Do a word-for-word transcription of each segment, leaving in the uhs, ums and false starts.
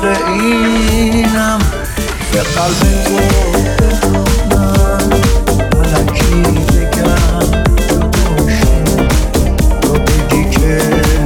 عاشق اینم به قلب تو بخونم ملکی بگم جداشی تو بگی که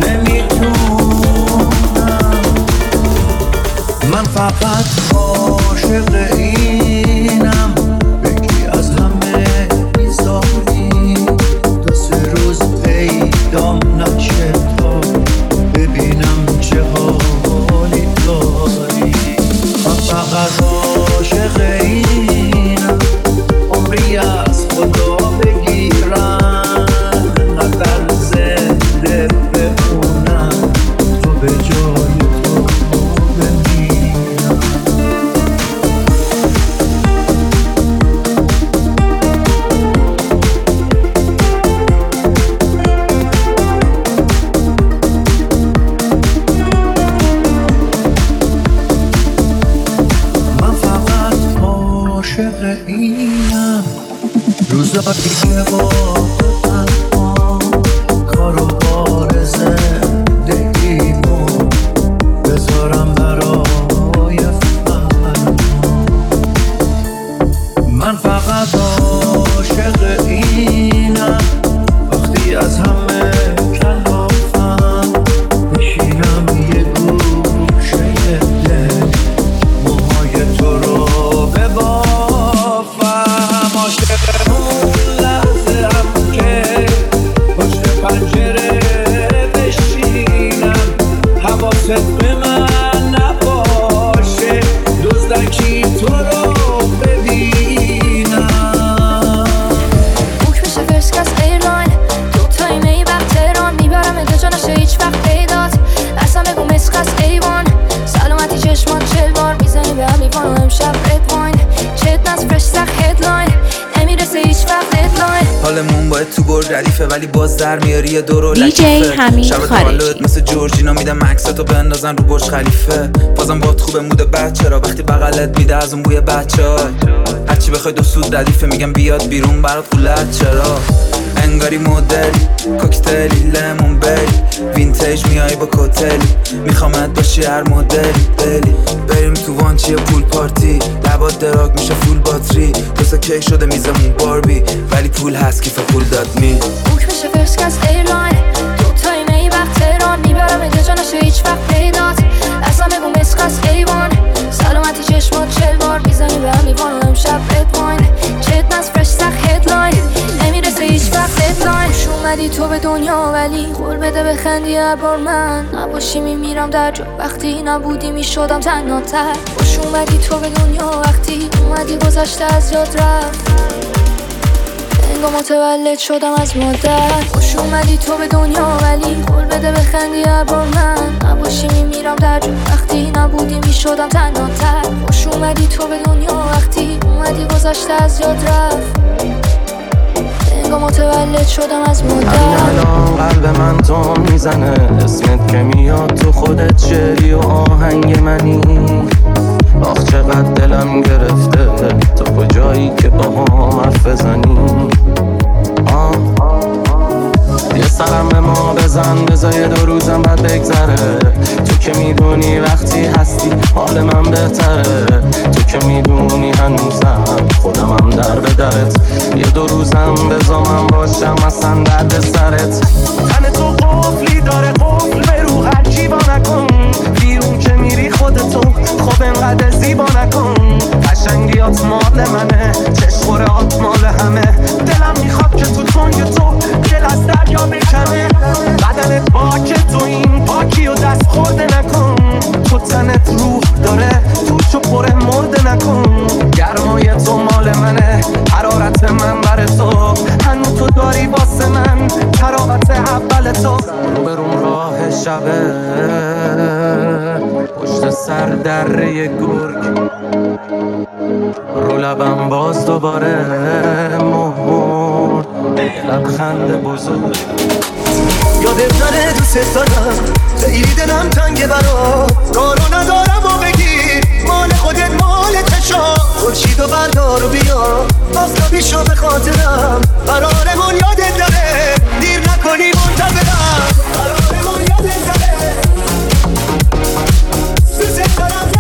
نمیتونم من فقط عاشق اینم بگی از همه بیزاری دو سه روز پیدام نشه تا ببینم چه حالی داری من فقط عاشق اینم عمری از خدا بگیرم نقل زنده بمونم تو به جای تو بمیرم من فقط عاشق اینم روزایی که با تو تنها کار و بار زندگیمو بذارم برای فردا من فقط عاشق اینم وقتی از همه کلافم بشینم یه گوشه دل موهای تو رو ببافم عاشق اون لحظه هم که پشت پنجره بشینم حواست به من نباشه دزدکی تو رو ببینم بوک میشه فرست کلاس ایرلاین دو تایی میبخت تهران میبرم ادجا نشه هیچ وقت پیدات اصلا بگو مسخص ایوان سلامتی چشمان چل بار میزنی به هم لیوان و امشب رد واین چت نز فرش سخ هدلاین نمیرسه هیچ وقت ددلاین حالمون باید تو برج ردیفه ولی باز در میاری یه دور و دی جی حمید شب تولدت مثل جورجینا میدم عکساتو بندازن رو برج خلیفه بازم باد خوبه مود بچه را وقتی بغلت میده از اون بوی بچه ها هرچی بخوای دو سود ردیفه میگم بیاد بیرون برات قولت چرا انگاری مدلی کوکتلی لیمون بری وینتیج میای با کوتلی میخوامت باشی هر مدلی بلی بریم تو وانچی پول پارتی لبات دراگ میشه فول باتری دوستا کی شده میزمون باربی ولی پول هست کیف پول داد می بوک میشه فرست کلاس ایرلاین دو تایی میبخت تهران میبرم ادجا نشه هیچ وقت پیدات اصلا بگو مسخص ایوان سلامتی چشمان چل بار میزنی به هم لیوان و امشب رد واین چت نز فرش سخ هدلاین نمیرسه هیچ وقت ددلاین خوش اومدی تو به دنیا ولی قول بده بخندی هر بار من نباشی میمیرم در جا وقتی نبودی میشدم تنها تر خوش اومدی تو به دنیا وقتی اومدی گذشته از یاد رفت انگار متولد شدم از مادر خوش اومدی تو به دنیا ولی قول بده بخندی هر بار من نباشی میمیرم در جا وقتی نبودی میشدم تنها تر خوش اومدی تو به دنیا وقتی اومدی گذشته از یاد رفت انگار متولد شدم از مادر الان قلب من تو میزنه اسمت که میاد تو خودت شعری و آهنگ منی آخ چقدر دلم گرفته تو کجایی که با هم حرف بزنی آه یه سرم به ما بزن بذار دو روزم بعد بگذره تو که میدونی وقتی هستی حال من بهتره تو که میدونی هنوزم خودمم در به درت یه دو روزم بذار من باشم اصلا درد سرت تن تو قفلی داره قفل به رو هرچی با نکن بیرون که میری خودتو خب انقدر زیبا نکن قشنگیات مال منه چشمورات مال همه دلم میخواد که تو تنگ تو دل از دریا بکنه بدنت باک تو این پاکی و دست خورده نکن تو تنت روح داره توشو پر مرده نکن گرمای تو مال منه حرارت من بر تو هنو تو داری واسه من تراوت اول تو رو برون راه شبه پشت سر دره گرگ رو لبم باز دوباره مهمون لبخند بزرگ یادت نره دوست دارم خیلی دلم تنگه برا کارو ندارم و بگیر مال خودت مال چشام خورشید و بردار و بیا آفتابی شو به خاطرم قرارمون یادت نره دیر نکنی منتظرم قرارمون یادت نره دوست دارم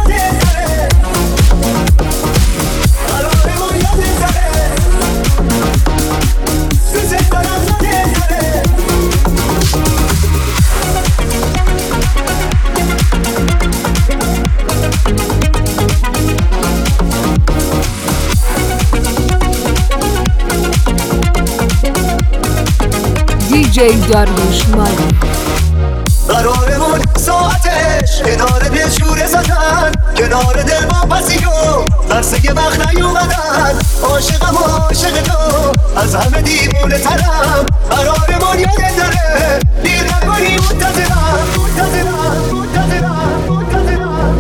جی داریوش مالی. قرارمون ساعتش کنار دل شوره زدن، کنار دل با پسیو ترسه یه وقت نیومدن. عاشقم عاشق تو از همه دیوونه ترم، قرارمون یاد داره دیر نکنی. منتظرم منتظرم منتظرم منتظرم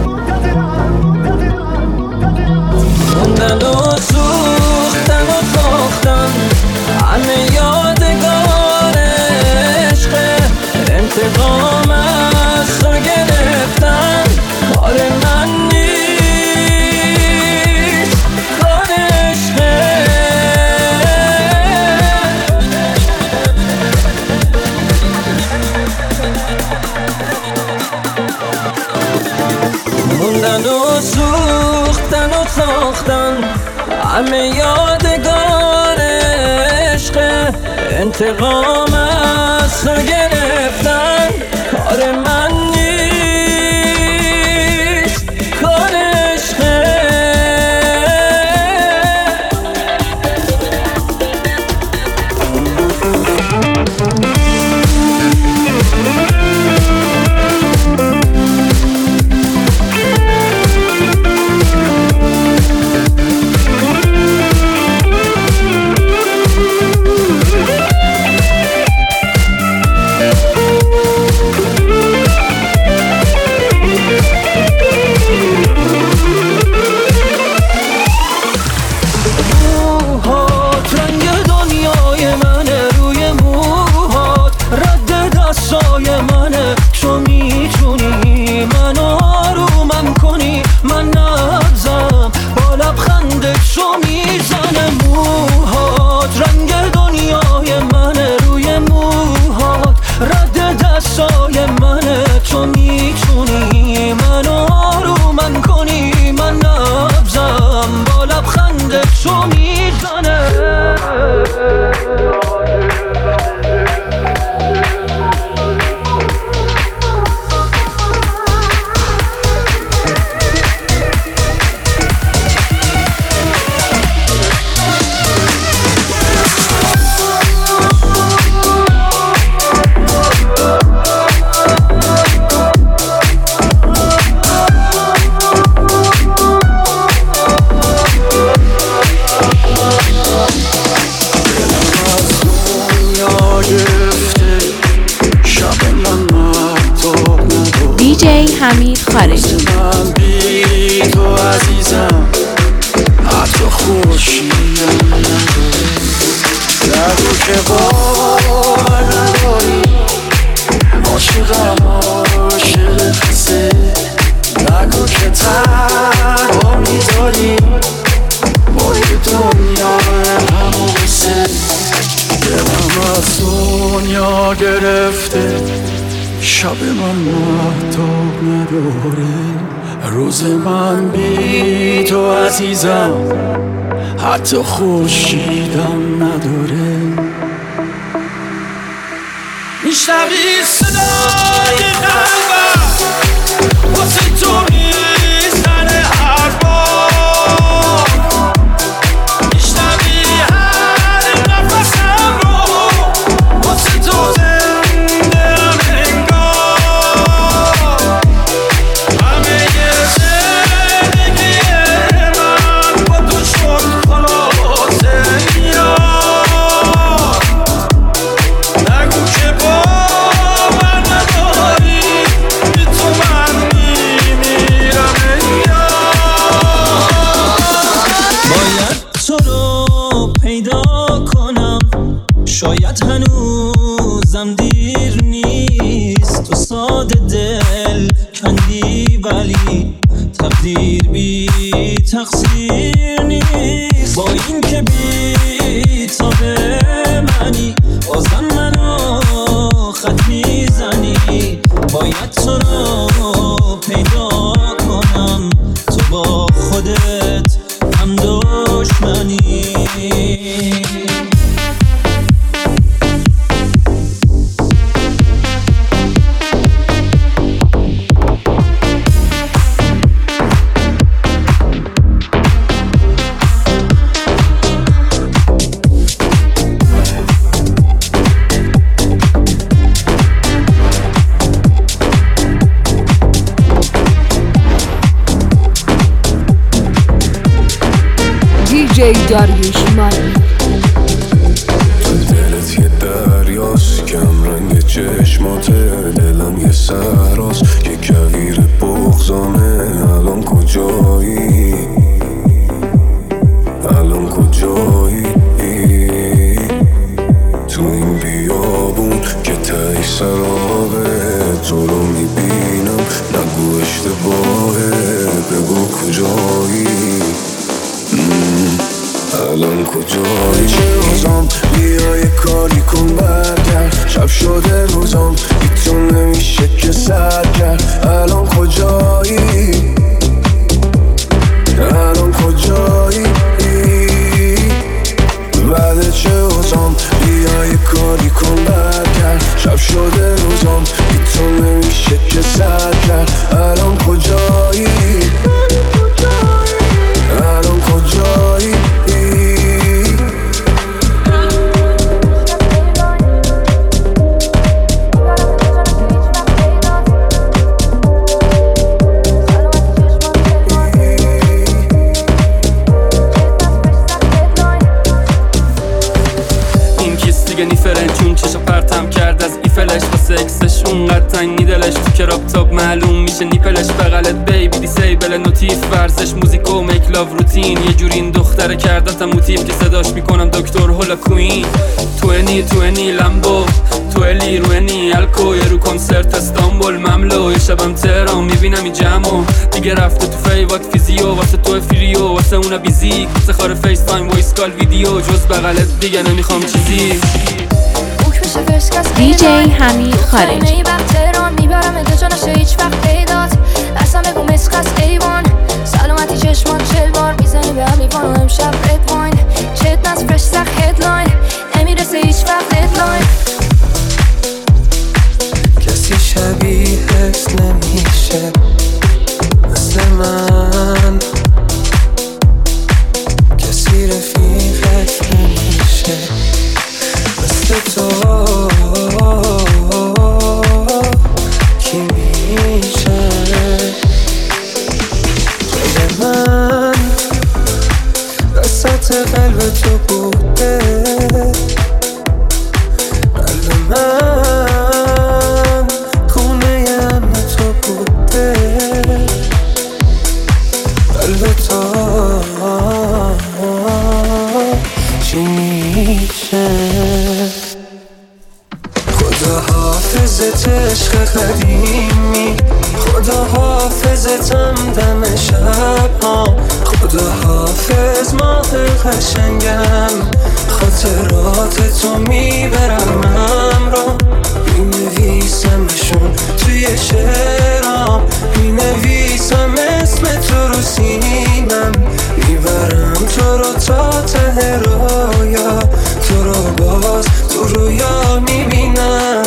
موندن و سوختن و ساختن همه یادگار عشقه. انتقام از تو گرفتن کار من نیست، کار عشقه. موندن و سوختن و ساختن همه یادگار عشقه. انتقام از تو گرفتن کار من نیست، کار عشقه. حمید خارجی. من بی تو عزیزم حتی خوشیم نداره، نگو که باور نداری عاشقم عاشق قصه، نگو که تنها میذاری با یه دنیا همون قصه. دلم از دنیا گرفته، شب من مهتاب نداره، روز من بی تو عزیزم حتی خورشیدم نداره. میشنوی صدای قلبم واسه تو میزنه حرفا، میشنوی هر نفسم رو واسه تو زنده ام انگار. همه زندگی من با تو شد خلاصه میاد، نگو که باور نداری بی تو من میمیرم باید تو رو پیدا کنم، شاید هنوزم دیر نیست. تو ساده دل کندی ولی تقدیر بی تقصیر نیست. با این که بی تا به منی بازم منو خط میزنی. باید تو رو پیدا کنم، تو با خودت هم دشمنی. دیجی داریوش مالی. تو دلت یه دریاست، کم رنگ چشمات، دلم یه سراست، یه کویر بغضانه. الان کجایی؟ الان کجایی؟ تو این بیابون که تایی سرابه، تو رو میبینم نگو اشتباهه، بگو کجایی؟ الان کجایی؟ چه روزم بیا یه کاری کن برگرد، شب شده روزم بیتون نمیشه که سر کرد. الان کجایی؟ الان کجایی؟ بعد چه روزم بیا یه کاری کن برگرد، شب شده روزم بیتون نمیشه که سر کرد. الان کجایی؟ الان کجایی؟ چون چشا پرتم کرد از ایفلش واسه اکسش اونقدر تنگی دلش، تو کراب تاب معلوم میشه نیپلش، بغلت بیبی دیسیبل نوتیف، ورزش موزیک و میک لاو روتین، یه جوری این دختره کردتم موتیف که صداش میکنم دکتر هولا کوین. توینی توینی لمبو تویلی روینی الکو، یه رو کنسرت استانبول مملو، یه شبم تهران میبینم این جمعو دیگه رفته تو فیوات فیزیو، واسه تو فریو واسه اونا بیزیک، واسه خار فیس تایم وایس کال ویدیو، جز بغلت دیگه نمیخوام چیزی. دیجی حمید خارجی. ای وقت تهران میبرم ادجا نشه هیچ وقت پیدات، اصلا بگو مسخ از ایوان، سلامتی چشمات چل بار میزنی به هم لیوان، و امشب رد واین چت نز فرش سخ هدلاین، نمیرسه هیچ وقت ددلاین. کسی شبیهت نمیشه مثل من، کسی رفیقت نمیشه مثل تو. کی میشه توی من وسط قلب تو بوده، قلب من خونه امن تو بوده، قلب تو چی میشه؟ خدا حافظت عشق قدیمی، خدا حافظتم دم شب ها، خدا حافظ ماه قشنگم، خاطرات تو میبرم همراه، مینویسمشون توی شعرام، مینویسم اسم تو رو سینم، میبرم تو رو تا ته رویا، تو رو باز تو رویا میبینم.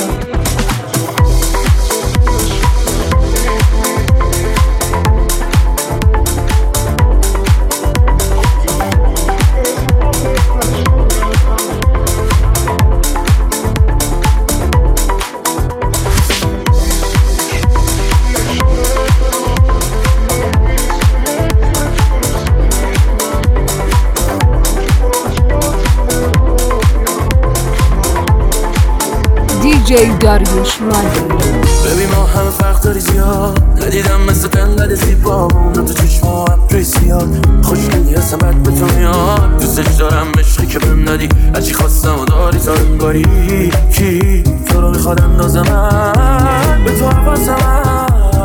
دیجی داریوش مالی. ببین ما همه فرق داری زیاد، ندیدم مثل تنقل زیبا، موندم تو چشما ابری زیاد، خوشگلی هستم بد به تو میاد، دوستش دارم عشقی که بهم ندی، هرچی خواستم و داری تا انگاری، کی تو رو میخواد اندازه من به تو حواسم،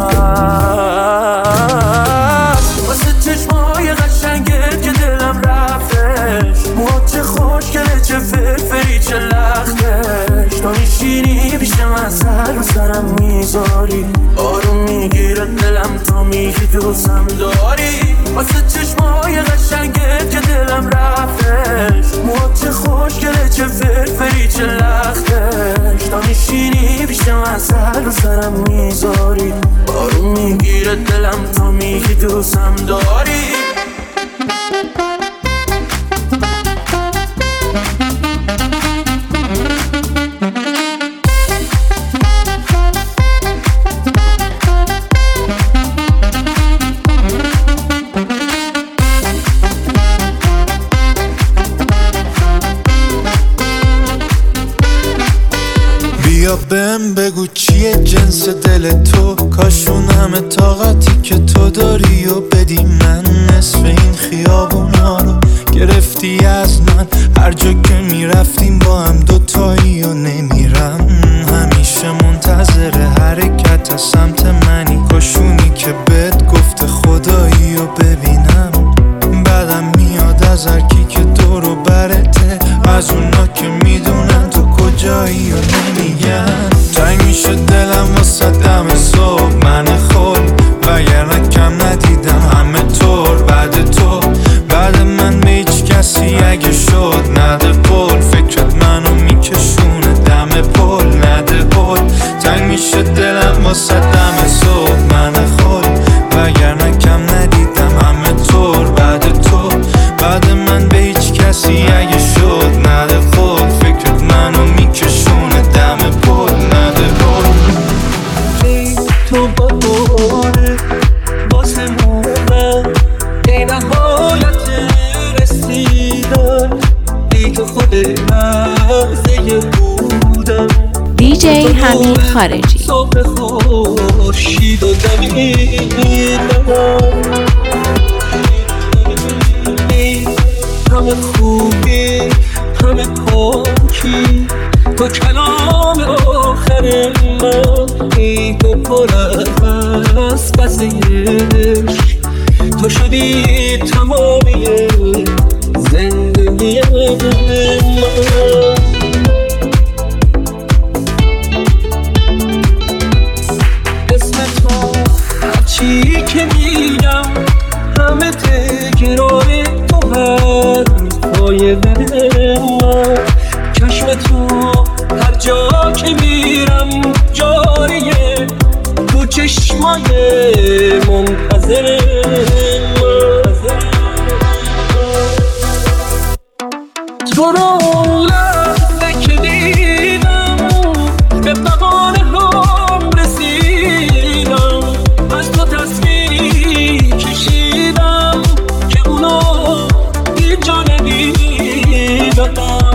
واسه چشمای قشنگت که دلم رفتش، موهات چه خوشگله چه فرفری چه لختش، تا میشینی پیش من سر رو سرم میذاری، آروم میگیره دلم تا میگی دوستم داری، واسه چشمای قشنگت که دلم رفتش، موهات چه خوشگله چه فرفری چه لختش، تا میشینی پیش من سر رو سرم میذاری، آروم میگیره دلم تا میگی دوستم داری. بهم بگو چیه جنس دل تو، کاشون همه طاقتی که تو داری و بدی من. نصف این خیابونا رو گرفتی از من، هر جا که میرفتیم با هم دوتایی و نمیرم. همیشه منتظر حرکت از سمت منی، کاشونی که بهت گفته خدایی و ببینم. بعدم میاد از هرکی که دورو برته، از اونا که میدونن تو کجایی و نمیگن. تنگ میشه دلم واسه دم صبح من خود، وگرنه کم ندیدم همه طور بعد تو. بعد من به هیچ کسی اگه شد نده قول، فکرت منو میکشونه دم پل نده پل. تنگ میشه دلم واسه دم صبح من خود، وگرنه کم ندیدم همه طور بعد تو. بعد من به هیچ کسی اگه شد نده قول، فکرت منو میکشونه دم پل نده پل. ای تو با دوره واسه مومن، ای نهایت رسیدن، ای تو خود لحظه بودم. دی جی حمید خارجی. صبح خورشید و دمیدم، ای همه خوبی همه پاکی، تو کلام آخر من. ای تو پر از پسش، تو شدی تمامی زندگی من. اسم تو هرچی که میگم همه تکرار تو، حرفای دل من. چشم تو هر جا که میرم جاریه، تو چشمای منتظر من. تو رو لحظه که دیدم به بقانه هم رسیدم، از تو تصویری کشیدم که اونو هیچ جا ندیدم.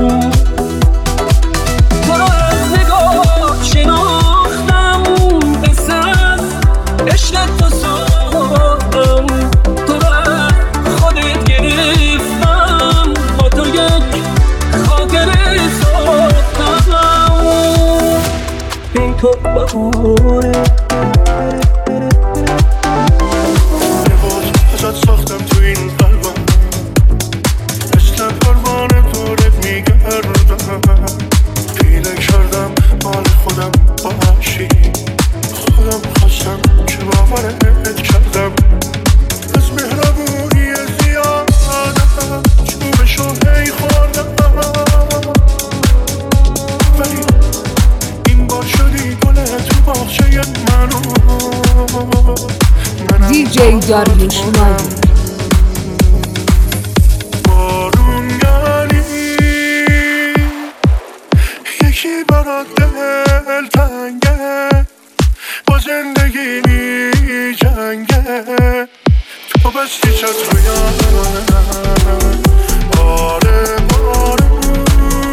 تو رو از نگاه شناختم، قصه از عشق تو ساختم. تو رو از خودت گرفتم، با تو یک خاطره ساختم. این تو بهاره ازت ساختم تو این قلبم، مثل پروانه دورت میگردم. پیله کردم مال خودم باشی، خودم خواستم که باورت کردم. از مهربونی زیادم چوبشو هی خوردم، ولی این بار شدی گل تو باغچه منو. دی جی داریوش مالی. بارونگری یکی برات دل تنگه، با زندگی می جنگه. تو بستی چت رویانه، آره بارون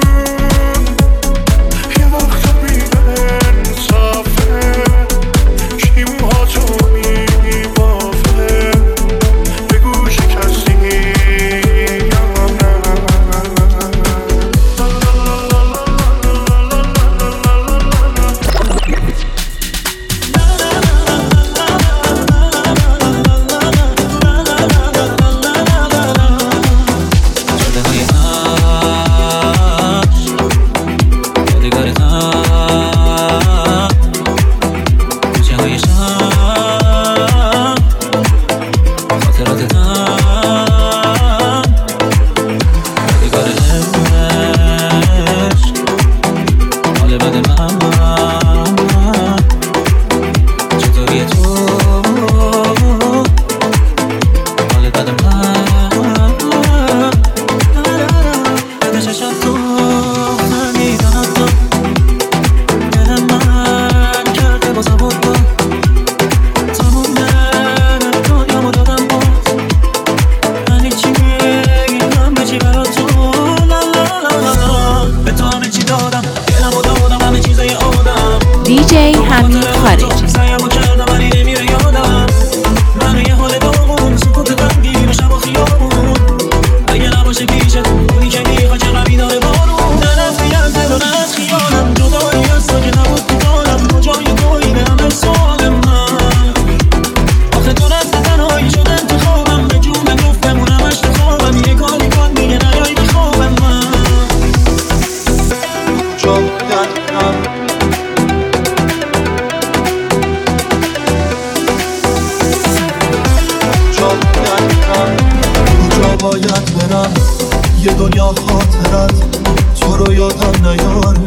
یه وقتا بی انصافه، شیموها تو می بافه. بگو شکستی یا نه. یه دنیا خاطرت تو رو یادم نیاره.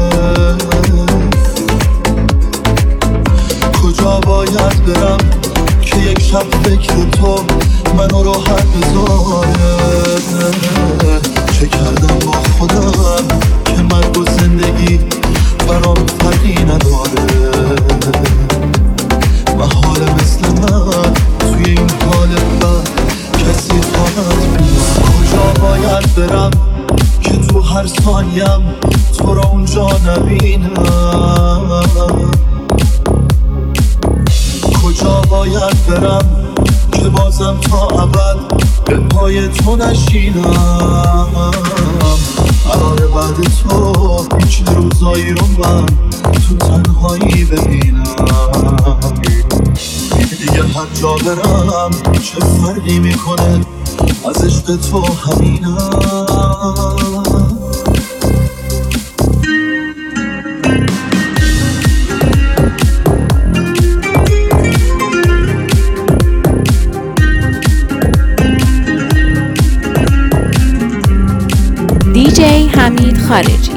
کجا باید برم که یک شب فکر تو منو راحت بذاره. چه کردم با خودم که مرگ و زندگی برام فرقی نداره. محال مثل من توی این حال بد کسی خواهد بیاد. کجا باید برم که تو هر ثانیم تو را اونجا نبینم. کجا باید برم که بازم تا ابد به پای تو نشینم. قرار بعد تو هیچ روزایی رو من تو تنهایی ببینم. دیگه هر جا برم چه فرقی میکنه از عشق تو همینم. دی جی حمید خارجی.